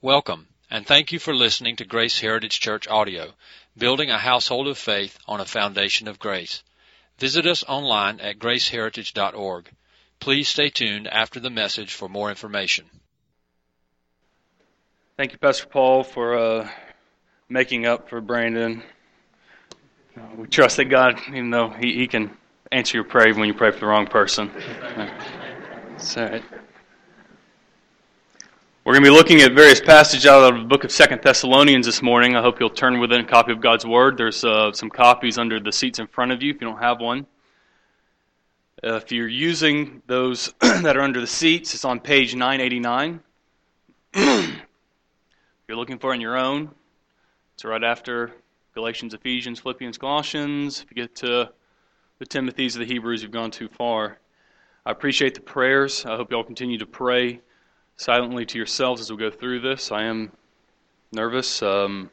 Welcome, and thank you for listening to Grace Heritage Church Audio, building a household of faith on a foundation of grace. Visit us online at graceheritage.org. Please stay tuned after the message for more information. Thank you, Pastor Paul, for making up for Brandon. We trust that God, even though He can answer your prayer when you pray for the wrong person. That's all right. We're going to be looking at various passages out of the book of 2 Thessalonians this morning. I hope you'll turn with a copy of God's Word. There's some copies under the seats in front of you if you don't have one. If you're using those that are under the seats, it's on page 989. If you're looking for it on your own, it's right after Galatians, Ephesians, Philippians, Colossians. If you get to the Timothys or the Hebrews, you've gone too far. I appreciate the prayers. I hope you all continue to pray silently to yourselves as we go through this. I am nervous, trying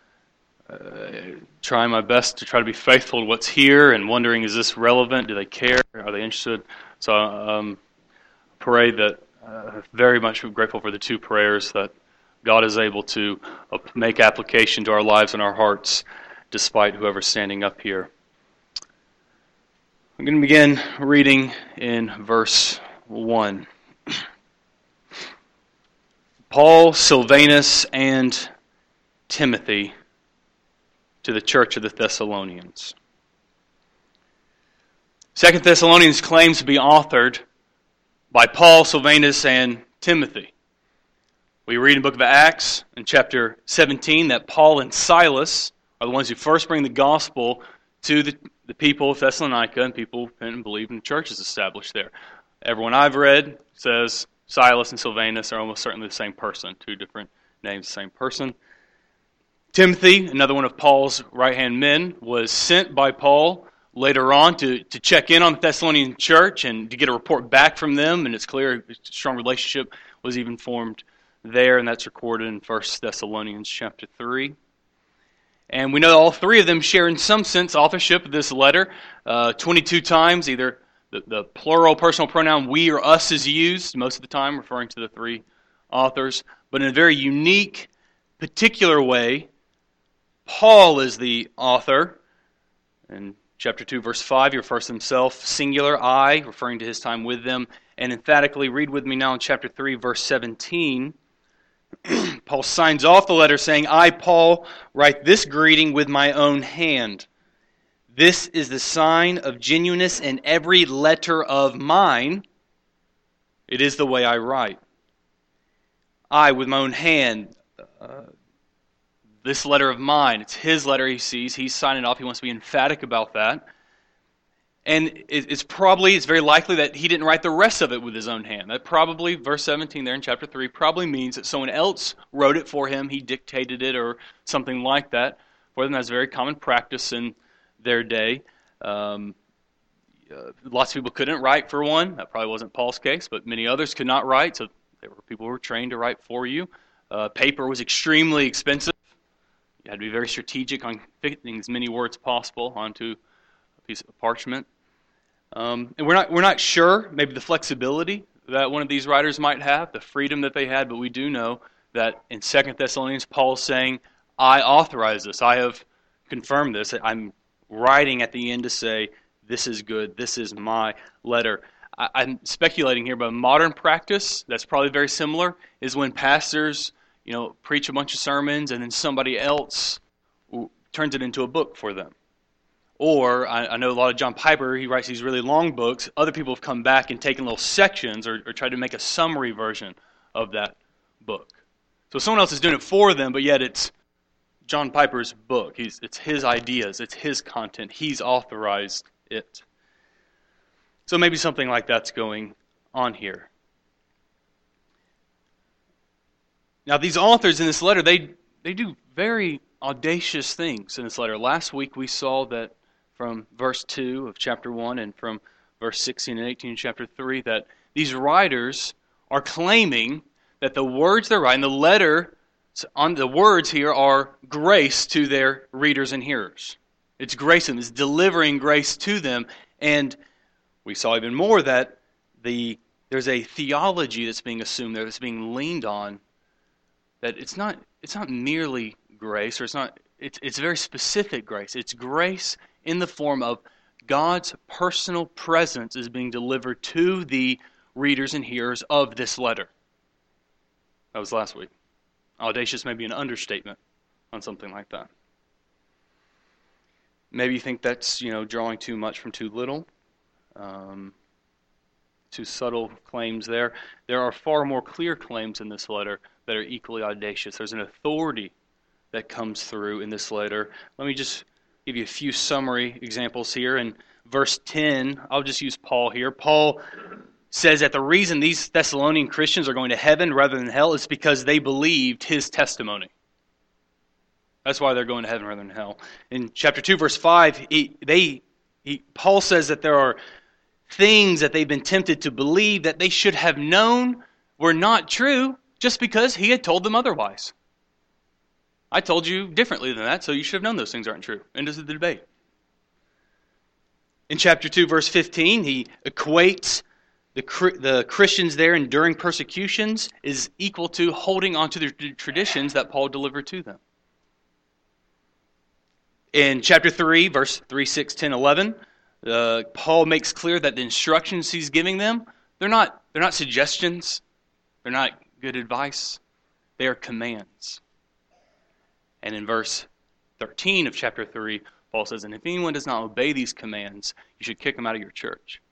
my best to try to be faithful to what's here and wondering, is this relevant? Do they care? Are they interested? So pray that, very much grateful for the two prayers that God is able to make application to our lives and our hearts despite whoever's standing up here. I'm going to begin reading in verse 1. Paul, Silvanus, and Timothy to the church of the Thessalonians. 2 Thessalonians claims to be authored by Paul, Silvanus, and Timothy. We read in the book of Acts in chapter 17 that Paul and Silas are the ones who first bring the gospel to the people of Thessalonica, and people and believe in the church is established there. Everyone I've read says Silas and Silvanus are almost certainly the same person. Two different names, the same person. Timothy, another one of Paul's right-hand men, was sent by Paul later on to check in on the Thessalonian church and to get a report back from them. And it's clear a strong relationship was even formed there, and that's recorded in 1 Thessalonians chapter 3. And we know all three of them share in some sense authorship of this letter. 22 times, either the plural personal pronoun we or us is used, most of the time referring to the three authors. But in a very unique, particular way, Paul is the author. In chapter 2, verse 5, he refers to himself singular, I, referring to his time with them. And emphatically, read with me now in chapter 3, verse 17. Paul signs off the letter saying, I, Paul, write this greeting with my own hand. This is the sign of genuineness in every letter of mine. It is the way I write. I, with my own hand, this letter of mine, it's his letter he sees. He's signing off. He wants to be emphatic about that. And it's very likely that he didn't write the rest of it with his own hand. That probably, verse 17 there in chapter 3, probably means that someone else wrote it for him. He dictated it or something like that. For them, that's a very common practice in their day. Lots of people couldn't write, for one. That probably wasn't Paul's case, but many others could not write, so there were people who were trained to write for you. Paper was extremely expensive. You had to be very strategic on fitting as many words possible onto a piece of parchment. And we're not sure, maybe the flexibility that one of these writers might have, the freedom that they had, but we do know that in 2 Thessalonians, Paul's saying, I authorize this. I have confirmed this. I'm writing at the end to say, this is good, this is my letter. I'm speculating here, but modern practice, that's probably very similar, is when pastors, preach a bunch of sermons and then somebody else turns it into a book for them. Or, I know a lot of John Piper, he writes these really long books. Other people have come back and taken little sections or tried to make a summary version of that book. So someone else is doing it for them, but yet it's John Piper's book. It's his ideas. It's his content. He's authorized it. So maybe something like that's going on here. Now, these authors in this letter, they do very audacious things in this letter. Last week we saw that from verse 2 of chapter 1 and from verse 16 and 18 of chapter 3 that these writers are claiming that the words they're writing, the letter on the words here are grace to their readers and hearers. It's grace to them. It's delivering grace to them. And we saw even more that there's a theology that's being assumed there, that's being leaned on that it's not merely grace, or it's very specific grace. It's grace in the form of God's personal presence is being delivered to the readers and hearers of this letter. That was last week. Audacious may be an understatement on something like that. Maybe you think that's, drawing too much from too little. Too subtle claims there. There are far more clear claims in this letter that are equally audacious. There's an authority that comes through in this letter. Let me just give you a few summary examples here. In verse 10, I'll just use Paul here. Paul says that the reason these Thessalonian Christians are going to heaven rather than hell is because they believed his testimony. That's why they're going to heaven rather than hell. In chapter 2, verse 5, Paul says that there are things that they've been tempted to believe that they should have known were not true just because he had told them otherwise. I told you differently than that, so you should have known those things aren't true. End of the debate. In chapter 2, verse 15, he equates the Christians there enduring persecutions is equal to holding on to the traditions that Paul delivered to them. In chapter 3, verse 3, 6, 10, 11, Paul makes clear that the instructions he's giving them, they're not suggestions, they're not good advice, they are commands. And in verse 13 of chapter 3, Paul says, and if anyone does not obey these commands, you should kick him out of your church.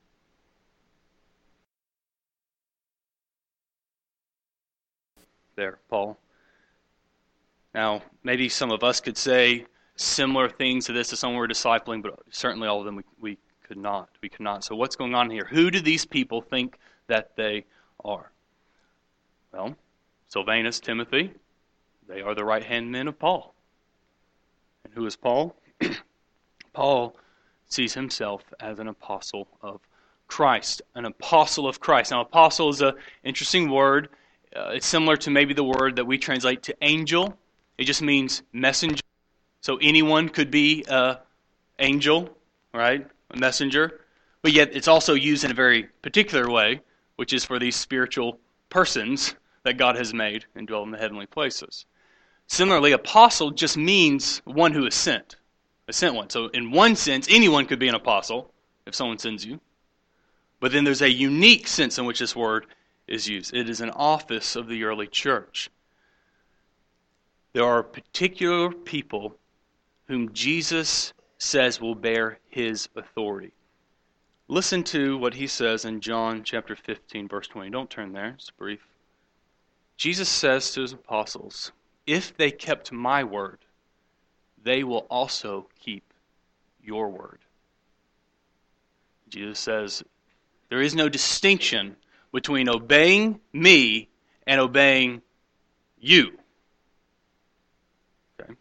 There, Paul. Now, maybe some of us could say similar things to this to someone we're discipling, but certainly all of them we could not. We could not. So what's going on here? Who do these people think that they are? Well, Silvanus, Timothy, they are the right-hand men of Paul. And who is Paul? Paul sees himself as an apostle of Christ. An apostle of Christ. Now, apostle is an interesting word. It's similar to maybe the word that we translate to angel. It just means messenger. So anyone could be an angel, right? A messenger. But yet it's also used in a very particular way, which is for these spiritual persons that God has made and dwell in the heavenly places. Similarly, apostle just means one who is sent. A sent one. So in one sense, anyone could be an apostle if someone sends you. But then there's a unique sense in which this word is used. It is an office of the early church. There are particular people whom Jesus says will bear his authority. Listen to what he says in John chapter 15, verse 20. Don't turn there, it's brief. Jesus says to his apostles, if they kept my word, they will also keep your word. Jesus says, there is no distinction between obeying me and obeying you. Okay?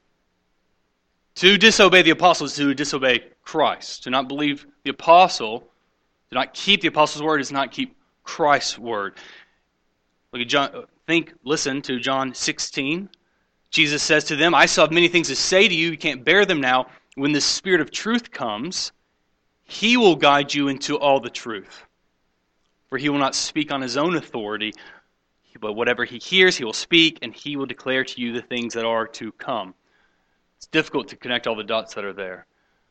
To disobey the apostle is to disobey Christ. To not believe the apostle, to not keep the apostle's word is not keep Christ's word. Look at John. Listen to John 16. Jesus says to them, I still have many things to say to you. You can't bear them now. When the Spirit of truth comes, he will guide you into all the truth. For he will not speak on his own authority, but whatever he hears, he will speak, and he will declare to you the things that are to come. It's difficult to connect all the dots that are there.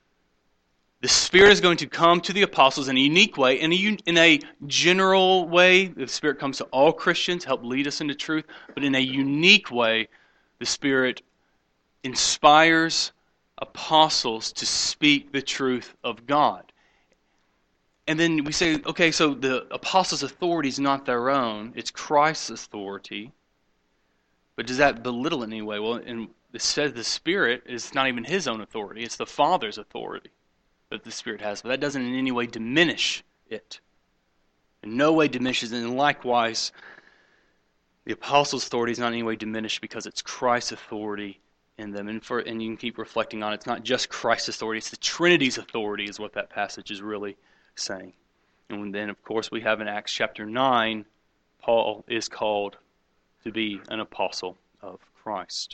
The Spirit is going to come to the apostles in a unique way. In a general way, the Spirit comes to all Christians, help lead us into truth. But in a unique way, the Spirit inspires apostles to speak the truth of God. And then we say, okay, so the apostles' authority is not their own. It's Christ's authority. But does that belittle it in any way? Well, and it says the Spirit is not even his own authority. It's the Father's authority that the Spirit has. But that doesn't in any way diminish it. In no way diminishes it. And likewise, the apostles' authority is not in any way diminished because it's Christ's authority in them. And you can keep reflecting on it. It's not just Christ's authority. It's the Trinity's authority is what that passage is really saying. And then, of course, we have in Acts chapter 9, Paul is called to be an apostle of Christ.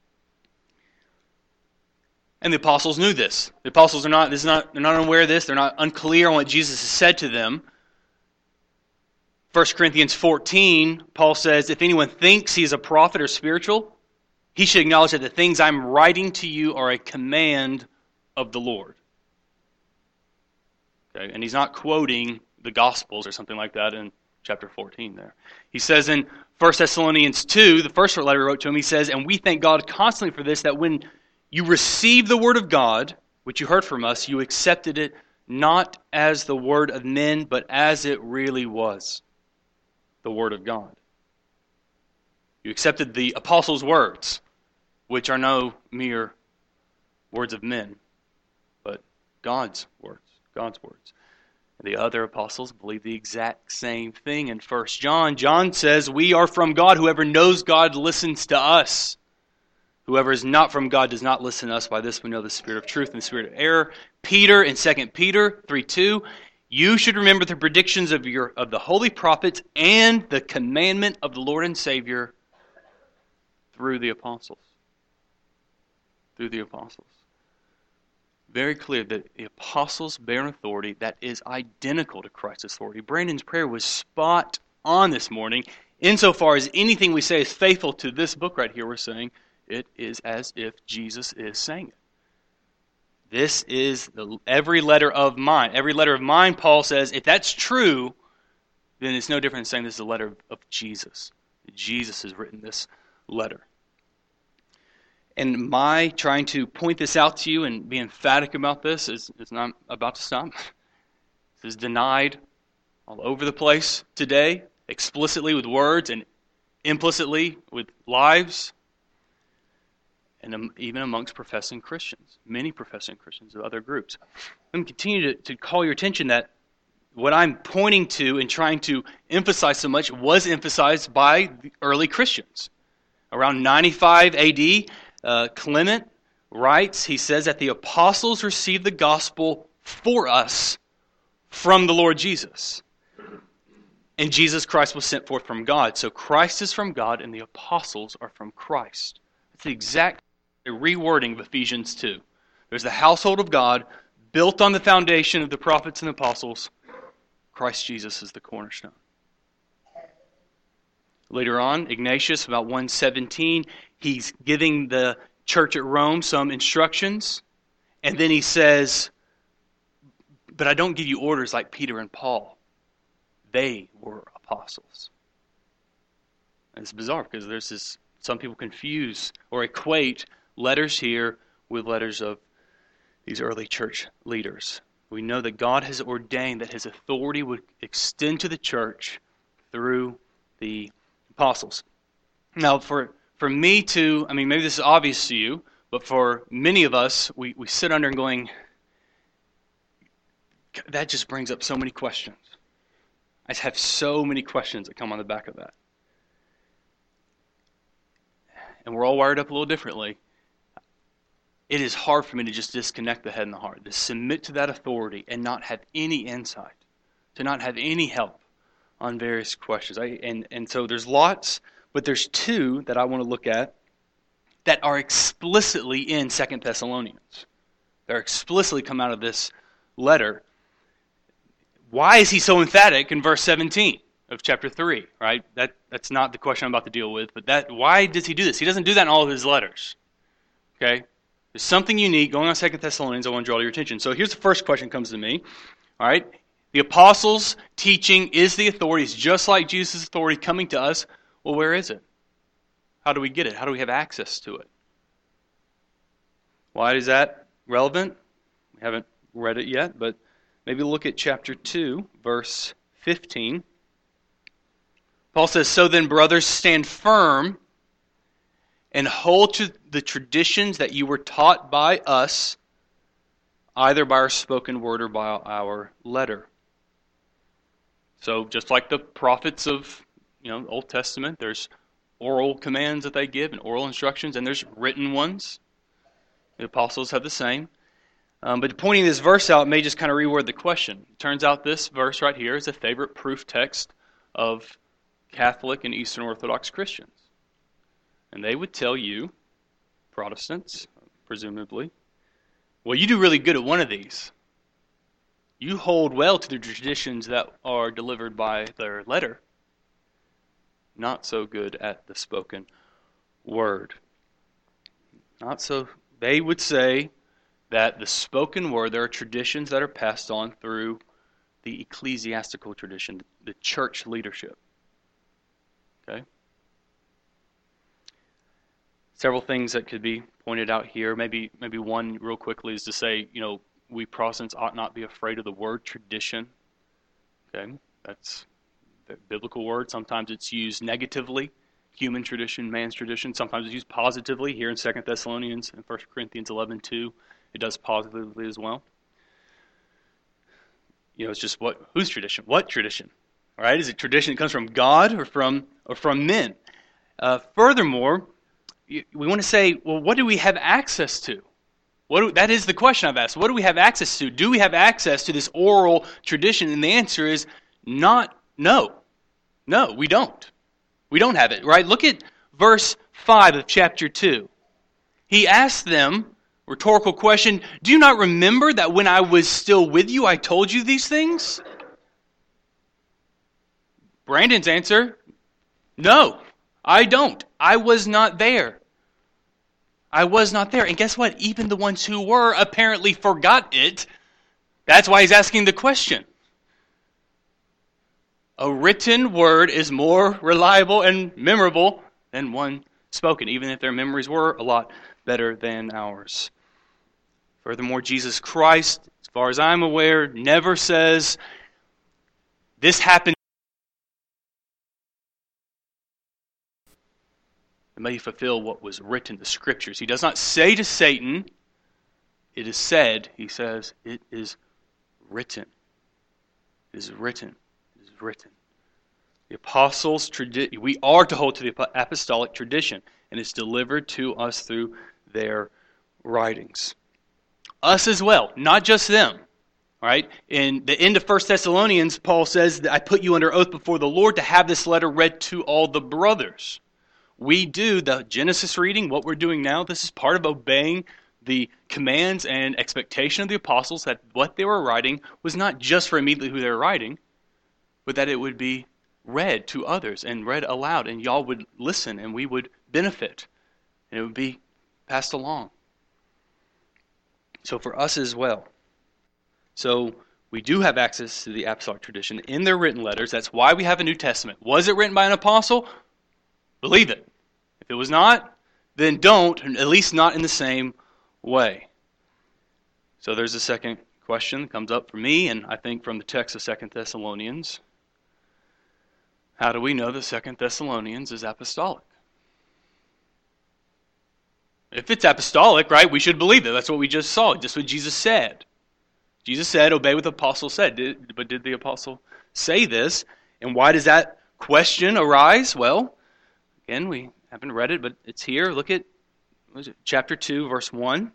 And the apostles knew this. The apostles they're not unaware of this. They're not unclear on what Jesus has said to them. 1 Corinthians 14, Paul says, if anyone thinks he is a prophet or spiritual, he should acknowledge that the things I'm writing to you are a command of the Lord. Okay, and he's not quoting the Gospels or something like that in chapter 14 there. He says in 1 Thessalonians 2, the first letter he wrote to him, he says, and we thank God constantly for this, that when you received the word of God, which you heard from us, you accepted it not as the word of men, but as it really was, the word of God. You accepted the apostles' words, which are no mere words of men, but God's words. God's words. The other apostles believe the exact same thing in 1 John. John says, we are from God. Whoever knows God listens to us. Whoever is not from God does not listen to us. By this we know the spirit of truth and the spirit of error. Peter in 2 Peter 3:2, you should remember the predictions of the holy prophets and the commandment of the Lord and Savior through the apostles. Through the apostles. Very clear that the apostles bear an authority that is identical to Christ's authority. Brandon's prayer was spot on this morning. Insofar as anything we say is faithful to this book right here, we're saying it is as if Jesus is saying it. This is every letter of mine. Every letter of mine, Paul says, if that's true, then it's no different than saying this is a letter of Jesus. Jesus has written this letter. And my trying to point this out to you and be emphatic about this is not about to stop. This is denied all over the place today, explicitly with words and implicitly with lives, and even amongst professing Christians, many professing Christians of other groups. Let me continue to call your attention that what I'm pointing to and trying to emphasize so much was emphasized by the early Christians. Around 95 A.D., Clement writes, he says that the apostles received the gospel for us from the Lord Jesus. And Jesus Christ was sent forth from God. So Christ is from God and the apostles are from Christ. It's the exact rewording of Ephesians 2. There's the household of God built on the foundation of the prophets and apostles. Christ Jesus is the cornerstone. Later on, Ignatius, about 117, he's giving the church at Rome some instructions. And then he says, but I don't give you orders like Peter and Paul. They were apostles. And it's bizarre because there's this, some people confuse or equate letters here with letters of these early church leaders. We know that God has ordained that His authority would extend to the church through the apostles. Now, for me to, I mean, maybe this is obvious to you, but for many of us, we sit under and going, that just brings up so many questions. I just have so many questions that come on the back of that. And we're all wired up a little differently. It is hard for me to just disconnect the head and the heart, to submit to that authority and not have any insight, to not have any help on various questions. And so there's lots, but there's two that I want to look at that are explicitly in 2 Thessalonians. They're explicitly come out of this letter. Why is he so emphatic in verse 17 of chapter 3? Right? That's not the question I'm about to deal with, but why does he do this? He doesn't do that in all of his letters. Okay? There's something unique going on in 2 Thessalonians I want to draw your attention. So here's the first question that comes to me. All right? The apostles' teaching is the authority. It's just like Jesus' authority coming to us. Well, where is it? How do we get it? How do we have access to it? Why is that relevant? We haven't read it yet, but maybe look at chapter 2, verse 15. Paul says, so then, brothers, stand firm and hold to the traditions that you were taught by us, either by our spoken word or by our letter. So just like the prophets of the Old Testament, there's oral commands that they give and oral instructions, and there's written ones. The apostles have the same. But pointing this verse out may just kind of reword the question. It turns out this verse right here is a favorite proof text of Catholic and Eastern Orthodox Christians. And they would tell you, Protestants, presumably, well, you do really good at one of these. You hold well to the traditions that are delivered by their letter. Not so good at the spoken word. Not so. They would say that the spoken word, there are traditions that are passed on through the ecclesiastical tradition, the church leadership. Okay? Several things that could be pointed out here. Maybe one real quickly is to say, we Protestants ought not be afraid of the word tradition. Okay? That's the biblical word. Sometimes it's used negatively. Human tradition, man's tradition. Sometimes it's used positively. Here in 2 Thessalonians and 1 Corinthians 11:2, it does positively as well. It's just whose tradition? What tradition? All right? Is it tradition that comes from God or from men? Furthermore, we want to say, well, what do we have access to? That is the question I've asked. What do we have access to? Do we have access to this oral tradition? And the answer is no. No, we don't. We don't have it, right? Look at verse 5 of chapter 2. He asked them, rhetorical question, do you not remember that when I was still with you, I told you these things? Brandon's answer, no, I don't. I was not there. I was not there. And guess what? Even the ones who were apparently forgot it. That's why he's asking the question. A written word is more reliable and memorable than one spoken, even if their memories were a lot better than ours. Furthermore, Jesus Christ, as far as I'm aware, never says, this happened. It may fulfill what was written in the Scriptures. He does not say to Satan, it is said. He says, it is written. It is written. It is written. The apostles' we are to hold to the apostolic tradition, and it's delivered to us through their writings. Us as well, not just them. All right? In the end of 1 Thessalonians, Paul says that I put you under oath before the Lord to have this letter read to all the brothers. We do the Genesis reading, what we're doing now. This is part of obeying the commands and expectation of the apostles that what they were writing was not just for immediately who they were writing, but that it would be read to others and read aloud, and y'all would listen and we would benefit, and it would be passed along. So for us as well. So we do have access to the apostolic tradition in their written letters. That's why we have a New Testament. Was it written by an apostle? Believe it. If it was not, then don't, at least not in the same way. So there's a second question that comes up for me, and I think from the text of 2 Thessalonians. How do we know that 2 Thessalonians is apostolic? If it's apostolic, right, we should believe it. That's what we just saw, just what Jesus said. Jesus said, obey what the apostle said. But did the apostle say this? And why does that question arise? Well, again, we haven't read it, but it's here. Look at chapter 2, verse 1.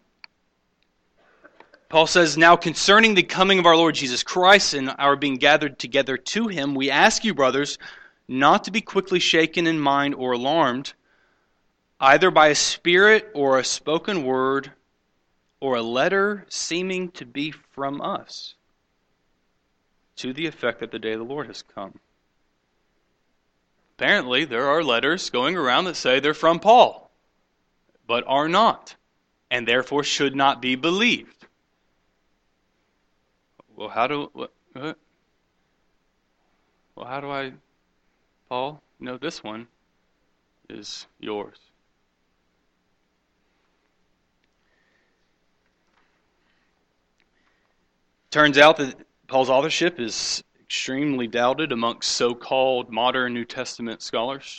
Paul says, now concerning the coming of our Lord Jesus Christ and our being gathered together to him, we ask you, brothers, not to be quickly shaken in mind or alarmed, either by a spirit or a spoken word or a letter seeming to be from us, to the effect that the day of the Lord has come. Apparently, there are letters going around that say they're from Paul, but are not, and therefore should not be believed. Well, how do I, Paul, know this one is yours? Turns out that Paul's authorship is extremely doubted amongst so-called modern New Testament scholars.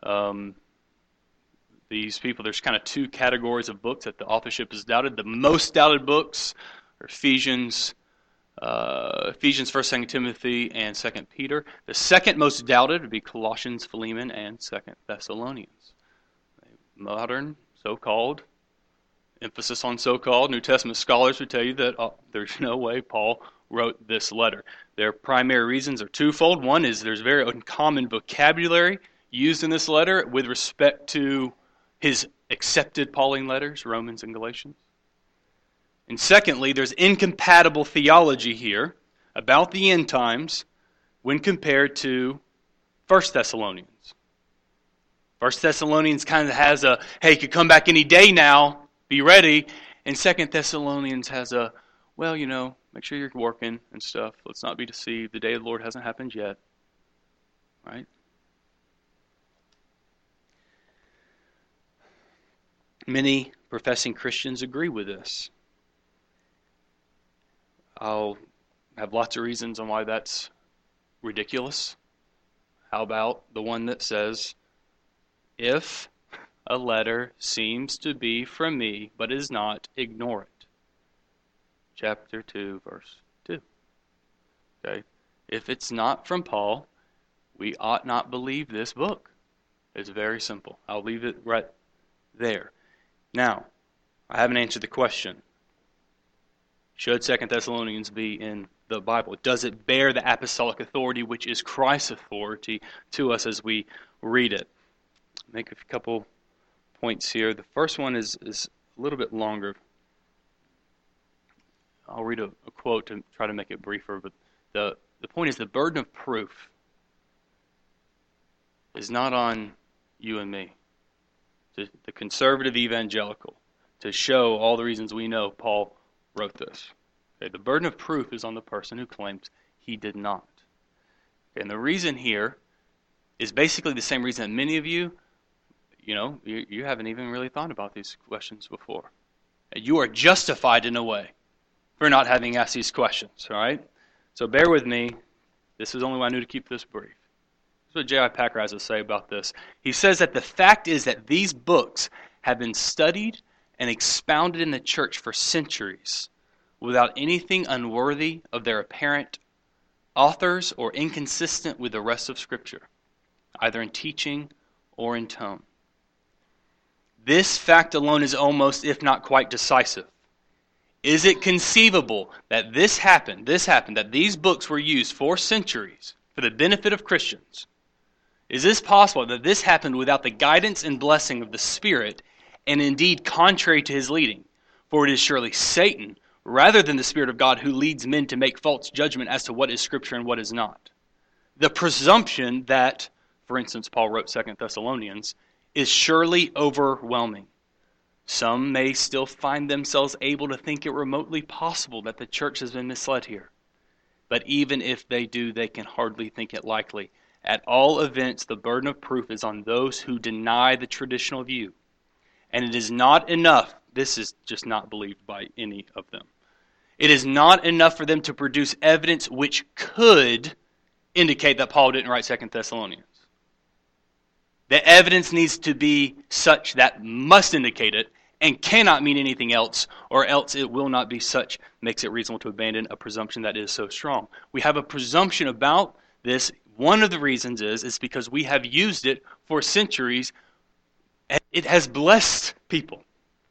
These people, there's kind of two categories of books that the authorship is doubted. The most doubted books are Ephesians, 1st, 2nd Timothy, and 2nd Peter. The second most doubted would be Colossians, Philemon, and 2nd Thessalonians. Modern, so-called, emphasis on so-called New Testament scholars would tell you that there's no way Paul wrote this letter. Their primary reasons are twofold. One is there's very uncommon vocabulary used in this letter with respect to his accepted Pauline letters, Romans and Galatians. And secondly, there's incompatible theology here about the end times when compared to 1 Thessalonians. 1 Thessalonians kind of has a, hey, you could come back any day now, be ready. And 2 Thessalonians has a, well, make sure you're working and stuff. Let's not be deceived. The day of the Lord hasn't happened yet. Right? Many professing Christians agree with this. I'll have lots of reasons on why that's ridiculous. How about the one that says, if a letter seems to be from me but is not, ignore it. Chapter 2, verse 2. Okay? If it's not from Paul, we ought not believe this book. It's very simple. I'll leave it right there. Now, I haven't answered the question. Should 2 Thessalonians be in the Bible? Does it bear the apostolic authority, which is Christ's authority, to us as we read it? Make a couple points here. The first one is a little bit longer. I'll read a quote to try to make it briefer, but the point is the burden of proof is not on you and me, the conservative evangelical, to show all the reasons we know Paul wrote this. Okay, the burden of proof is on the person who claims he did not. Okay, and the reason here is basically the same reason that many of you, you haven't even really thought about these questions before. You are justified in a way for not having asked these questions, all right? So bear with me. This is only why I knew to keep this brief. This is what J.I. Packer has to say about this. He says that the fact is that these books have been studied and expounded in the church for centuries without anything unworthy of their apparent authors or inconsistent with the rest of Scripture, either in teaching or in tone. This fact alone is almost, if not quite, decisive. Is it conceivable that this happened, that these books were used for centuries for the benefit of Christians? Is this possible that this happened without the guidance and blessing of the Spirit, and indeed contrary to His leading? For it is surely Satan, rather than the Spirit of God, who leads men to make false judgment as to what is Scripture and what is not. The presumption that, for instance, Paul wrote 2 Thessalonians, is surely overwhelming. Some may still find themselves able to think it remotely possible that the church has been misled here. But even if they do, they can hardly think it likely. At all events, the burden of proof is on those who deny the traditional view. And it is not enough, this is just not believed by any of them. It is not enough for them to produce evidence which could indicate that Paul didn't write 2 Thessalonians. The evidence needs to be such that must indicate it and cannot mean anything else, or else it will not be such, makes it reasonable to abandon a presumption that is so strong. We have a presumption about this. One of the reasons is because we have used it for centuries, and it has blessed people.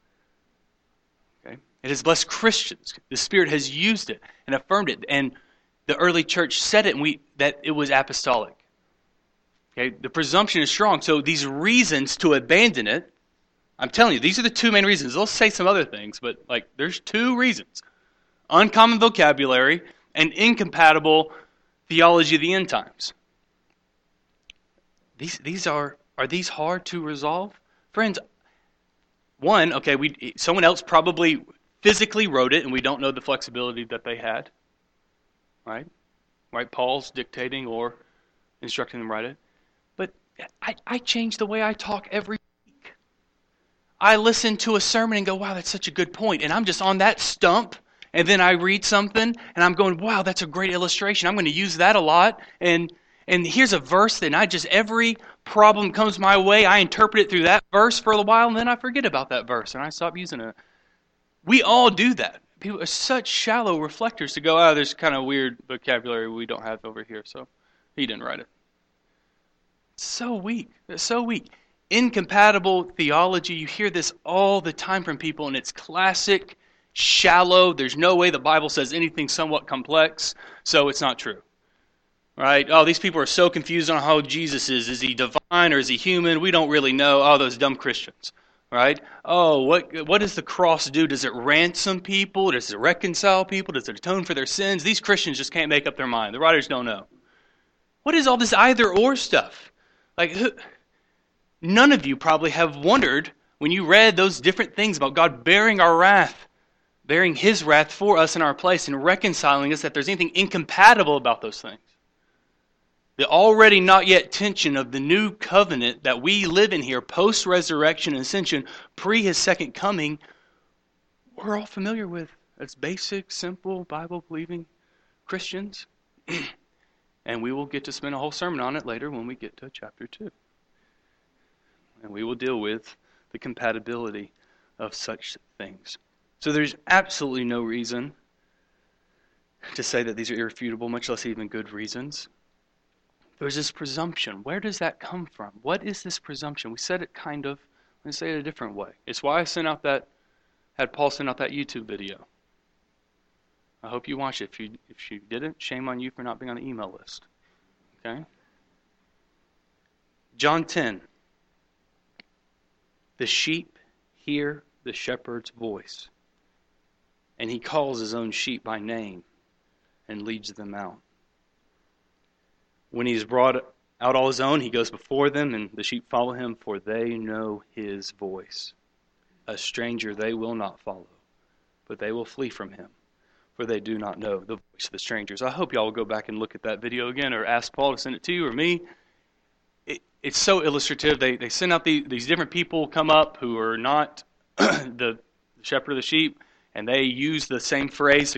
Okay? It has blessed Christians. The Spirit has used it and affirmed it, and the early church said it, and that it was apostolic. Okay? The presumption is strong, so these reasons to abandon it, I'm telling you, these are the two main reasons. Let's say some other things, but there's two reasons. Uncommon vocabulary and incompatible theology of the end times. Are these hard to resolve? Friends, one, someone else probably physically wrote it and we don't know the flexibility that they had. Right? Paul's dictating or instructing them to write it. But I change the way I talk every week. I listen to a sermon and go, wow, that's such a good point. And I'm just on that stump. And then I read something and I'm going, wow, that's a great illustration. I'm going to use that a lot. And here's a verse that every problem comes my way, I interpret it through that verse for a while, and then I forget about that verse and I stop using it. We all do that. People are such shallow reflectors to go, there's kind of weird vocabulary we don't have over here, so he didn't write it. It's so weak. It's so weak. Incompatible theology, you hear this all the time from people, and it's classic, shallow. There's no way the Bible says anything somewhat complex, so it's not true. Right? Oh, these people are so confused on how Jesus is. Is he divine or is he human? We don't really know. Oh, those dumb Christians. right? Oh, what does the cross do? Does it ransom people? Does it reconcile people? Does it atone for their sins? These Christians just can't make up their mind. The writers don't know. What is all this either-or stuff? Like, none of you probably have wondered when you read those different things about God bearing our wrath, bearing His wrath for us in our place and reconciling us, that there's anything incompatible about those things. The already not yet tension of the new covenant that we live in here, post-resurrection and ascension, pre His second coming, we're all familiar with as basic, simple, Bible-believing Christians. And we will get to spend a whole sermon on it later when we get to chapter 2. And we will deal with the compatibility of such things. So there's absolutely no reason to say that these are irrefutable, much less even good reasons. There's this presumption. Where does that come from? What is this presumption? We said it kind of. Let me say it a different way. It's why I had Paul send out that YouTube video. I hope you watch it. If you didn't, shame on you for not being on the email list. Okay? John 10. The sheep hear the shepherd's voice, and he calls his own sheep by name and leads them out. When he has brought out all his own, he goes before them, and the sheep follow him, for they know his voice. A stranger they will not follow, but they will flee from him, for they do not know the voice of the strangers. I hope y'all will go back and look at that video again, or ask Paul to send it to you or me. It's so illustrative. They send out these different people come up who are not the shepherd of the sheep, and they use the same phrase,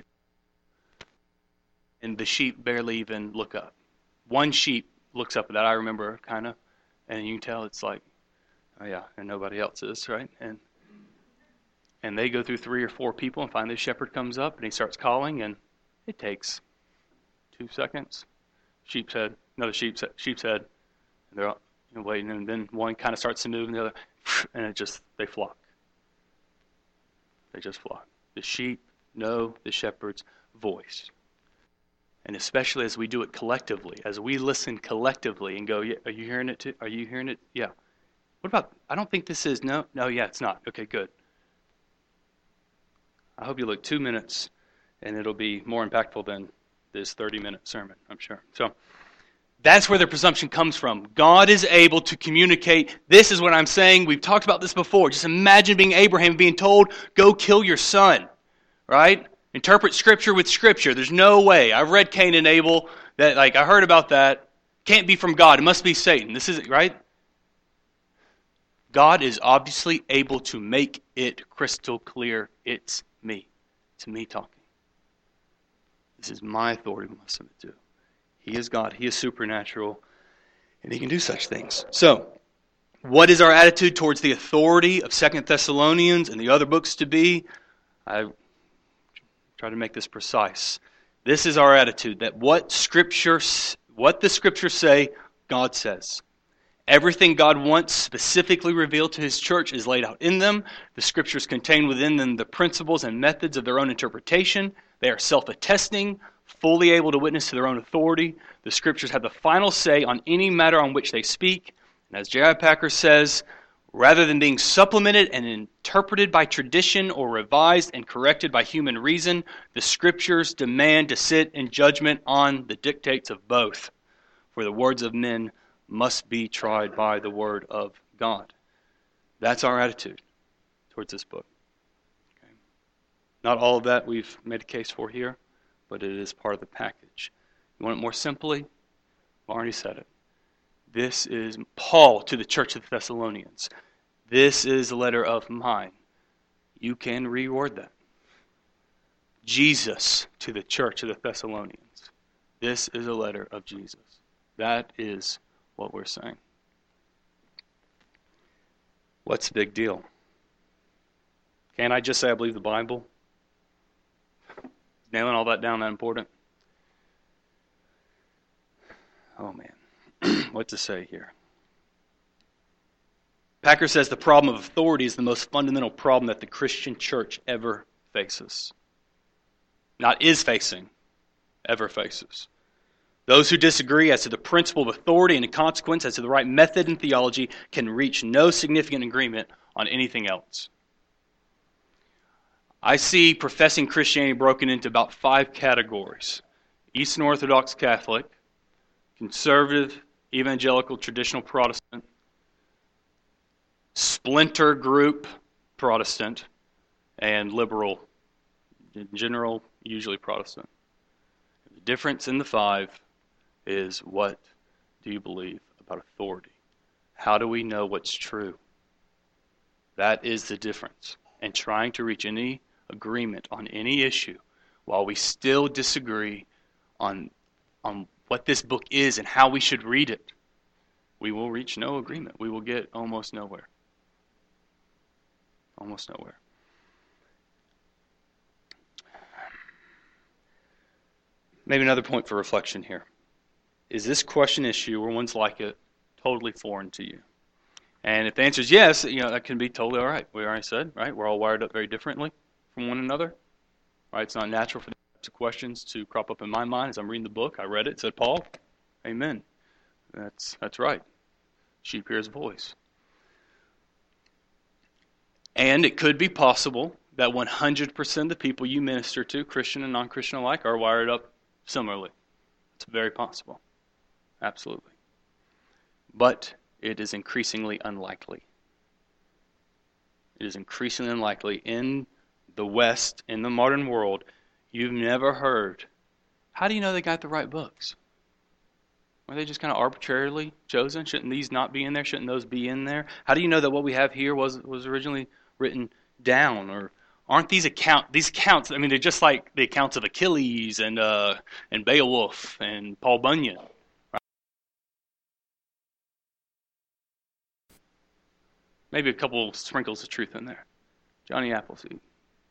and the sheep barely even look up. One sheep looks up at that, I remember, kind of, and you can tell it's like, oh yeah, and nobody else is, right? And they go through 3 or 4 people and finally the shepherd comes up and he starts calling, and it takes 2 seconds. Sheep's head, another sheep's head, and they're all waiting, and then one kind of starts to move, and the other, and they flock. They just flock. The sheep know the shepherd's voice. And especially as we do it collectively, as we listen collectively and go, yeah, are you hearing it too? Are you hearing it? Yeah. What about, I don't think this is, no, yeah, it's not. Okay, good. I hope you look 2 minutes, and it'll be more impactful than this 30-minute sermon, I'm sure. So that's where the presumption comes from. God is able to communicate. This is what I'm saying. We've talked about this before. Just imagine being Abraham being told, go kill your son, right? Interpret Scripture with Scripture. There's no way. I've read Cain and Abel. I heard about that. Can't be from God. It must be Satan. This is it, right? God is obviously able to make it crystal clear. It's me. It's me talking. This is my authority we must submit to. He is God. He is supernatural. And He can do such things. So, what is our attitude towards the authority of 2 Thessalonians and the other books to be? I try to make this precise. This is our attitude, that what the Scriptures say, God says. Everything God wants specifically revealed to His church is laid out in them. The Scriptures contain within them the principles and methods of their own interpretation. They are self-attesting, fully able to witness to their own authority. The Scriptures have the final say on any matter on which they speak. And as J.I. Packer says, rather than being supplemented and interpreted by tradition or revised and corrected by human reason, the Scriptures demand to sit in judgment on the dictates of both. For the words of men must be tried by the Word of God. That's our attitude towards this book. Okay. Not all of that we've made a case for here, but it is part of the package. You want it more simply? I already said it. This is Paul to the church of the Thessalonians. This is a letter of mine. You can reword that. Jesus to the church of the Thessalonians. This is a letter of Jesus. That is what we're saying. What's the big deal? Can't I just say I believe the Bible? Nailing all that down that important? Oh man. What to say here? Packer says the problem of authority is the most fundamental problem that the Christian church ever faces. Not is facing, ever faces. Those who disagree as to the principle of authority and in consequence as to the right method in theology can reach no significant agreement on anything else. I see professing Christianity broken into about 5 categories: Eastern Orthodox Catholic, conservative, evangelical, traditional Protestant, splinter group Protestant, and liberal, in general, usually Protestant. The difference in the 5 is, what do you believe about authority? How do we know what's true? That is the difference. And trying to reach any agreement on any issue while we still disagree on what this book is and how we should read it, we will reach no agreement. We will get almost nowhere. Almost nowhere. Maybe another point for reflection here. Is this question issue, or ones like it, totally foreign to you? And if the answer is yes, that can be totally all right. We already said, right? We're all wired up very differently from one another. Right? It's not natural for these types of questions to crop up in my mind as I'm reading the book. I read it, said Paul. Amen. That's right. Sheep hears a voice. And it could be possible that 100% of the people you minister to, Christian and non-Christian alike, are wired up similarly. It's very possible. Absolutely. But it is increasingly unlikely. It is increasingly unlikely. In the West, in the modern world, you've never heard, how do you know they got the right books? Were they just kind of arbitrarily chosen? Shouldn't these not be in there? Shouldn't those be in there? How do you know that what we have here was originally written down? Or aren't these accounts, I mean, they're just like the accounts of Achilles and Beowulf and Paul Bunyan. Maybe a couple sprinkles of truth in there. Johnny Appleseed.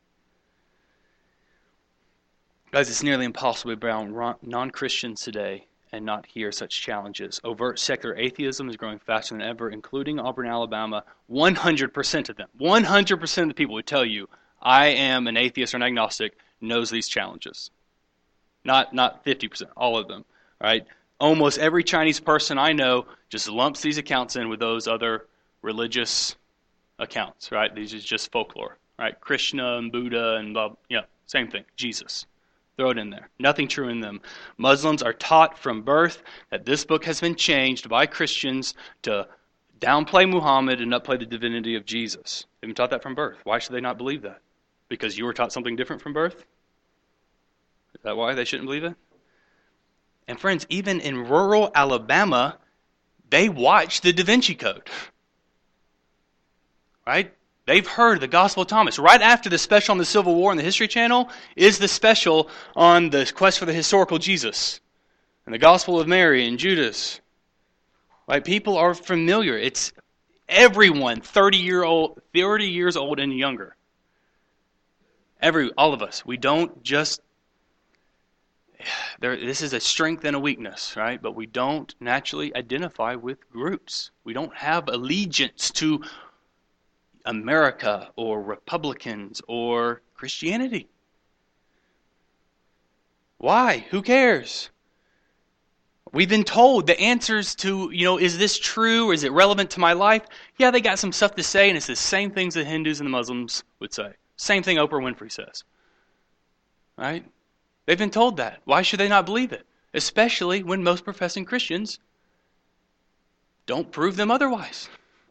Guys, it's nearly impossible to be around non-Christians today and not hear such challenges. Overt secular atheism is growing faster than ever, including Auburn, Alabama. 100% of them, 100% of the people would tell you, I am an atheist or an agnostic, knows these challenges. Not 50%, all of them. Right? Almost every Chinese person I know just lumps these accounts in with those other religious accounts, right? These are just folklore, right? Krishna and Buddha and blah, same thing. Jesus. Throw it in there. Nothing true in them. Muslims are taught from birth that this book has been changed by Christians to downplay Muhammad and upplay the divinity of Jesus. They've been taught that from birth. Why should they not believe that? Because you were taught something different from birth? Is that why they shouldn't believe it? And friends, even in rural Alabama, they watch the Da Vinci Code. Right? They've heard the Gospel of Thomas. Right after the special on the Civil War on the History Channel is the special on the quest for the historical Jesus and the Gospel of Mary and Judas. Right? People are familiar. It's everyone 30 years old and younger. All of us. We don't just... This is a strength and a weakness, right? But we don't naturally identify with groups. We don't have allegiance to America or Republicans or Christianity. Why? Who cares? We've been told the answers to, is this true or is it relevant to my life? Yeah, they got some stuff to say, and it's the same things that Hindus and the Muslims would say. Same thing Oprah Winfrey says. Right? They've been told that. Why should they not believe it? Especially when most professing Christians don't prove them otherwise.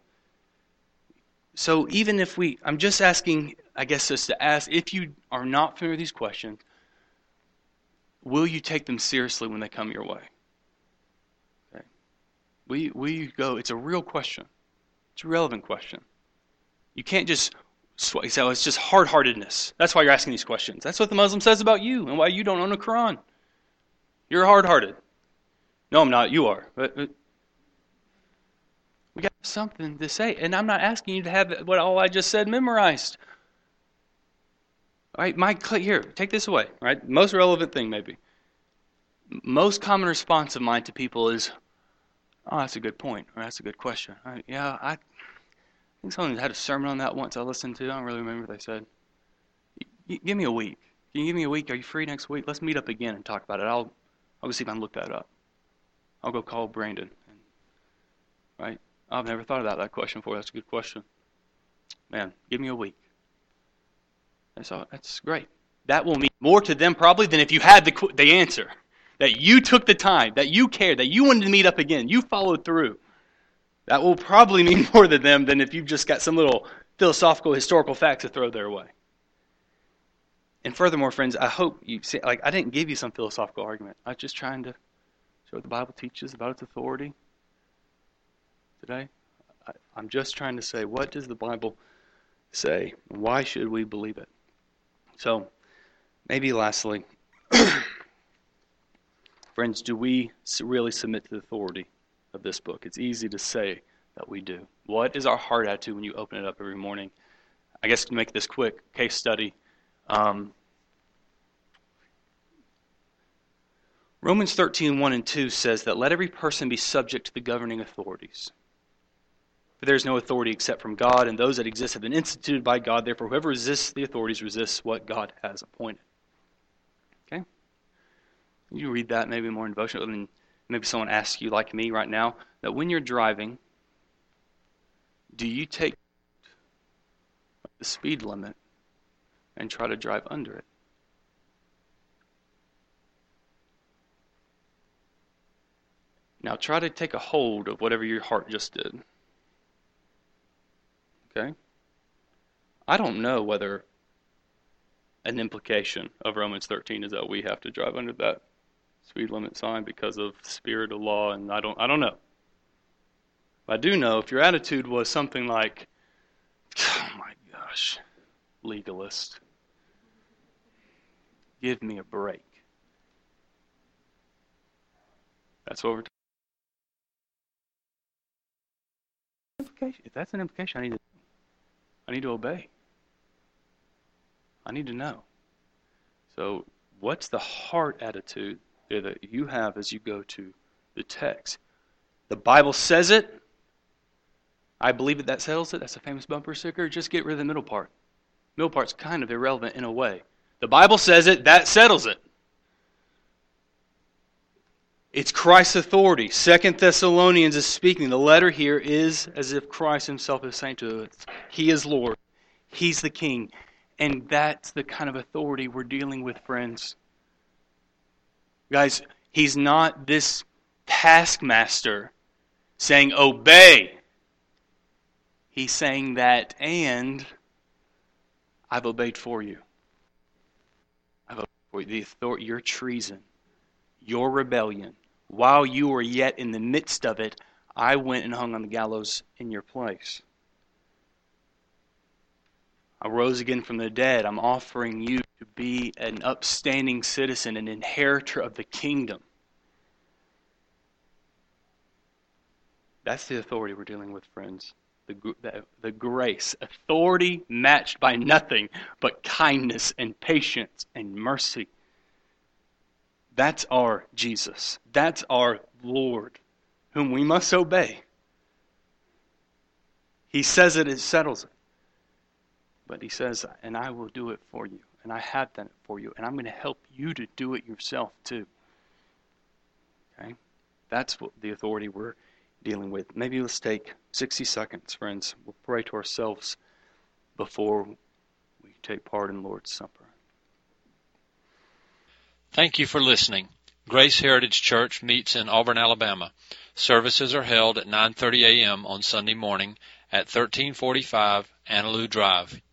So even if I'm just asking, I guess just to ask, if you are not familiar with these questions, will you take them seriously when they come your way? Okay. Will you go, it's a real question. It's a relevant question. You can't just say, it's just hard-heartedness. That's why you're asking these questions. That's what the Muslim says about you and why you don't own a Quran. You're hard-hearted. No, I'm not. You are. But we got something to say. And I'm not asking you to have what all I just said memorized. All right, here, take this away. All right, most relevant thing maybe. Most common response of mine to people is, oh, that's a good point, or that's a good question. All right, yeah, I think someone had a sermon on that once I listened to. I don't really remember what they said. Give me a week. Can you give me a week? Are you free next week? Let's meet up again and talk about it. I'll go see if I can look that up. I'll go call Brandon. Right? I've never thought about that question before. That's a good question. Man, give me a week. That's great. That will mean more to them probably than if you had the answer. That you took the time, that you cared, that you wanted to meet up again, you followed through. That will probably mean more to them than if you've just got some little philosophical, historical facts to throw their way. And furthermore, friends, I hope you see, I didn't give you some philosophical argument. I was just trying to show what the Bible teaches about its authority today. I'm just trying to say, what does the Bible say? Why should we believe it? So, maybe lastly, friends, do we really submit to the authority of this book? It's easy to say that we do. What is our heart attitude when you open it up every morning? I guess to make this quick, case study. Romans 13:1 and 2 says that let every person be subject to the governing authorities. For there is no authority except from God, and those that exist have been instituted by God. Therefore, whoever resists the authorities resists what God has appointed. Okay? You read that maybe more in devotion, and maybe someone asks you, like me right now, that when you're driving, do you take the speed limit and try to drive under it? Now try to take a hold of whatever your heart just did. Okay? I don't know whether an implication of Romans 13 is that we have to drive under that speed limit sign because of the spirit of law, and I don't know. But I do know if your attitude was something like, oh my gosh, legalist, give me a break. That's what we're talking about. If that's an implication, I need to obey. I need to know. So what's the heart attitude there that you have as you go to the text? The Bible says it. I believe that settles it. That's a famous bumper sticker. Just get rid of the middle part. Middle part's kind of irrelevant in a way. The Bible says it. That settles it. It's Christ's authority. 2 Thessalonians is speaking. The letter here is as if Christ himself is saying to us, He is Lord. He's the King. And that's the kind of authority we're dealing with, friends. Guys, He's not this taskmaster saying, obey. He's saying that, and I've obeyed for you. I've obeyed for you. The authority, your treason, your rebellion, while you were yet in the midst of it, I went and hung on the gallows in your place. I rose again from the dead. I'm offering you to be an upstanding citizen, an inheritor of the kingdom. That's the authority we're dealing with, friends. The grace. Authority matched by nothing but kindness and patience and mercy. That's our Jesus. That's our Lord, whom we must obey. He says it settles it. But He says, and I will do it for you. And I have done it for you. And I'm going to help you to do it yourself too. Okay? That's what the authority we're dealing with. Maybe let's take 60 seconds, friends. We'll pray to ourselves before we take part in the Lord's Supper. Thank you for listening. Grace Heritage Church meets in Auburn, Alabama. Services are held at 9:30 a.m. on Sunday morning at 1345 Annaloo Drive,